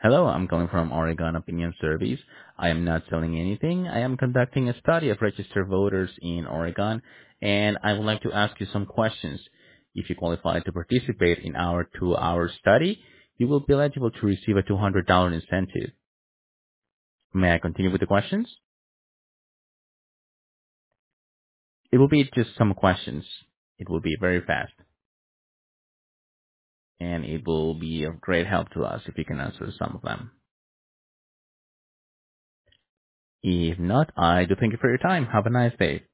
Hello, I'm calling from Oregon Opinion Service. I am not selling anything. I am conducting a study of registered voters in Oregon, and I would like to ask you some questions. If you qualify to participate in our 2-hour study, you will be eligible to receive a $200 incentive. May I continue with the questions? It will be just some questions. It will be very fast, and it will be of great help to us if you can answer some of them. If not, I do thank you for your time. Have a nice day.